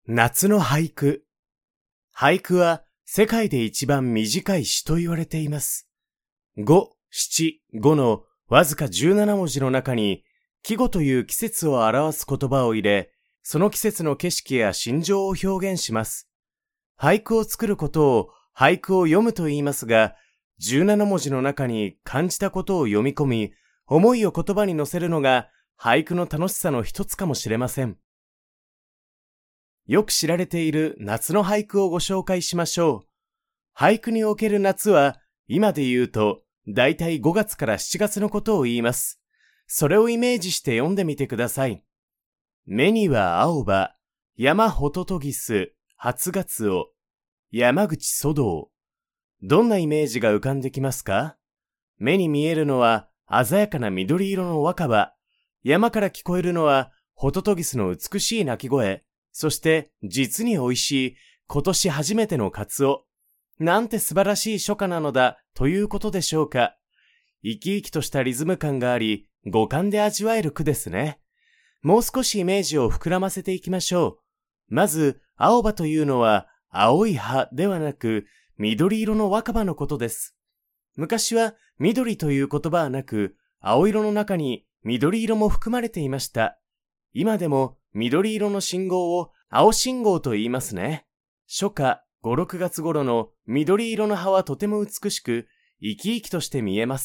夏の俳句。俳句は世界で一番短い詩と言われています。五、七、五のわずか17文字の中に季語という季節を表す言葉を入れ、その季節の景色や心情を表現します。俳句を作ることを俳句を読むと言いますが、17文字の中に感じたことを読み込み、思いを言葉に乗せるのが俳句の楽しさの一つかもしれません。よく知られている夏の俳句をご紹介しましょう。俳句における夏は、今で言うと、だいたい5月から7月のことを言います。それをイメージして読んでみてください。目には青葉、山ホトトギス、初ガツオ、山口粗道。どんなイメージが浮かんできますか？目に見えるのは鮮やかな緑色の若葉、山から聞こえるのはホトトギスの美しい鳴き声、そして実に美味しい今年初めてのカツオ。なんて素晴らしい初夏なのだということでしょうか。生き生きとしたリズム感があり、五感で味わえる句ですね。もう少しイメージを膨らませていきましょう。まず、青葉というのは青い葉ではなく緑色の若葉のことです。昔は緑という言葉はなく、青色の中に緑色も含まれていました。今でも緑色の信号を青信号と言いますね。初夏5、6月頃の緑色の葉はとても美しく、生き生きとして見えます。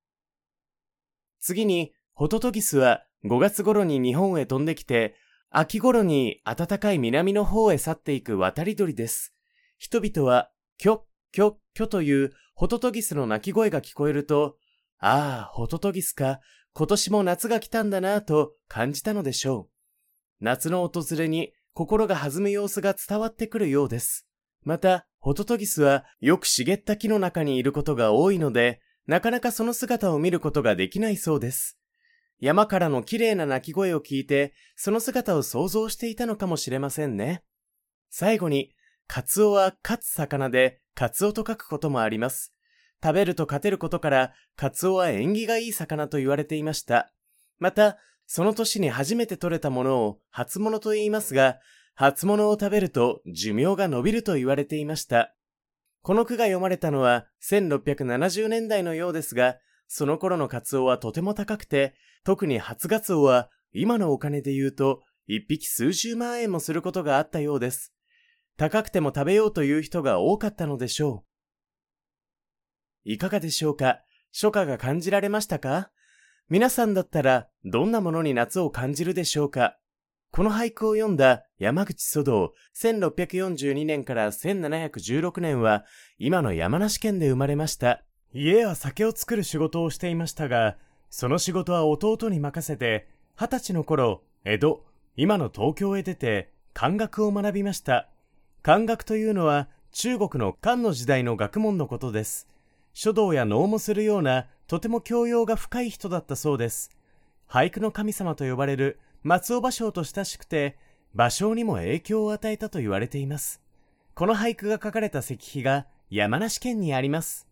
次に、ホトトギスは5月頃に日本へ飛んできて、秋頃に暖かい南の方へ去っていく渡り鳥です。人々は、キョッキョッキョというホトトギスの鳴き声が聞こえると、ああ、ホトトギスか、今年も夏が来たんだなぁと感じたのでしょう。夏の訪れに心が弾む様子が伝わってくるようです。また、ホトトギスはよく茂った木の中にいることが多いので、なかなかその姿を見ることができないそうです。山からの綺麗な鳴き声を聞いて、その姿を想像していたのかもしれませんね。最後に、カツオは勝つ魚で、カツオと書くこともあります。食べると勝てることから、カツオは縁起がいい魚と言われていました。また、その年に初めて採れたものを初物と言いますが、初物を食べると寿命が延びると言われていました。この句が読まれたのは1670年代のようですが、その頃のカツオはとても高くて、特に初ガツオは今のお金で言うと一匹数十万円もすることがあったようです。高くても食べようという人が多かったのでしょう。いかがでしょうか？初夏が感じられましたか？皆さんだったらどんなものに夏を感じるでしょうか？この俳句を読んだ山口粗道1642年から1716年は今の山梨県で生まれました。家や酒を作る仕事をしていましたが、その仕事は弟に任せて、20歳の頃、江戸、今の東京へ出て漢学を学びました。漢学というのは中国の漢の時代の学問のことです。書道や能もするようなとても教養が深い人だったそうです。俳句の神様と呼ばれる松尾芭蕉と親しくて、芭蕉にも影響を与えたと言われています。この俳句が書かれた石碑が山梨県にあります。